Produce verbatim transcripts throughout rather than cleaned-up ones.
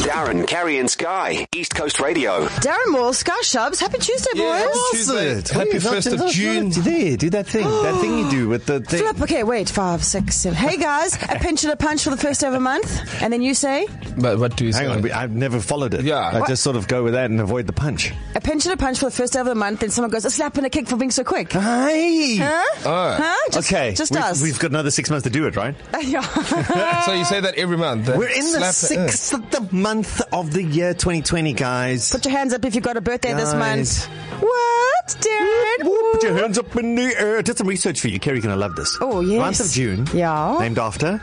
Darren, Kerry and Sky, East Coast Radio. Darren Moore, Sky Shubs. Happy Tuesday, boys. Yeah, happy Tuesday. Tuesday. Happy first of June. There, do that thing. That thing you do with the thing. Flip. Okay, wait. Five, six, seven. Hey, guys. A pinch and a punch for the first day of a month. And then you say? But what do you Hang say? on, we- I've never followed it. Yeah. I What? just sort of go with that and avoid the punch. A pinch and a punch for the first day of the month. Then someone goes, a slap and a kick for being so quick. Hey! Huh? Oh. Huh? Just, Okay, Just we've, us. we've got another six months to do it, right? Yeah. So you say that every month. that We're in the slap- sixth of the month of the year twenty twenty, guys. Put your hands up if you've got a birthday this Guys. month. What, Darren? Whoop, put your hands up in the air. Did some research for you. Kerry's going to love this. Oh, yes. Month of June. Yeah. Named after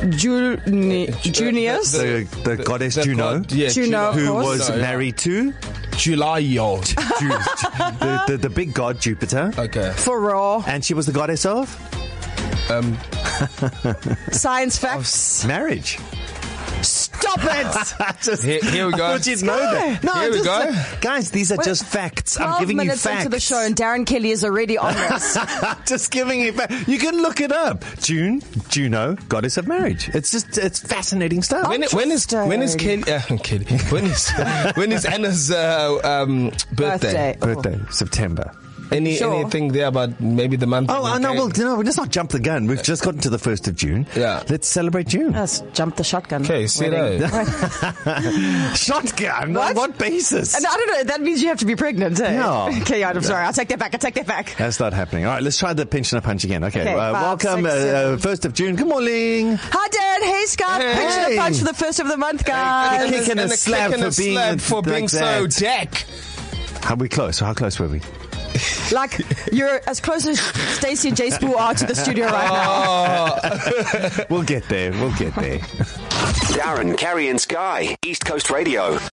Juni- Junius. the, the, goddess the Juno, god- yeah, Juno, who of course. was No, yeah. married to July. Yo. Ju- the, the, the big god Jupiter. Okay. For raw. And she was the goddess of Um. Science facts. marriage. Stop it. Just, Here, here we go. I thought you'd know that. No, Here we just, go. uh, guys, these are Wait, just facts. I'm twelve giving you minutes facts. into the show and Darren Kelly is already on this. Just giving you facts. You can look it up. June, Juno, goddess of marriage. It's just, it's fascinating stuff. When, when is when is Kelly? Uh, Kelly. When is when is Anna's uh, um, birthday? Birthday. Oh. Birthday, September. Any Sure. anything there about maybe the month? Oh, of uh, no, okay. well, no, let's not jump the gun. We've just gotten to the first of June. Yeah. Let's celebrate June. Let's jump the shotgun. Okay, see wedding. that. Shotgun? What? On what basis? And I don't know. That means you have to be pregnant. Eh? No. Okay, I'm sorry. I'll take that back. I take that back. That's not happening. All right, let's try the pinch and a punch again. Okay, Okay, uh, five, welcome, six, uh, seven. uh, first of June. Good morning. Hi, Dad. Hey, Scott. Hey. Pinch and a punch for the first of the month, guys. Kick and a And slap kick and for a being slap for like being so that. deck. How we close? How close were we? Like, you're as close as Stacey and Jay Spoo are to the studio right now. We'll get there. We'll get there. Darren, Kerry and Sky, East Coast Radio.